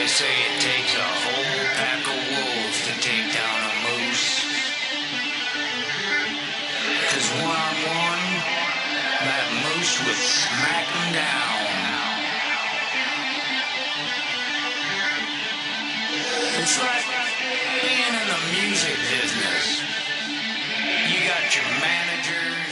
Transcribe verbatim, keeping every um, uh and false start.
say it takes a whole pack of wolves to take down a moose. Cause one on one, that moose would smack him down. It's like being in the music business. You got your manager,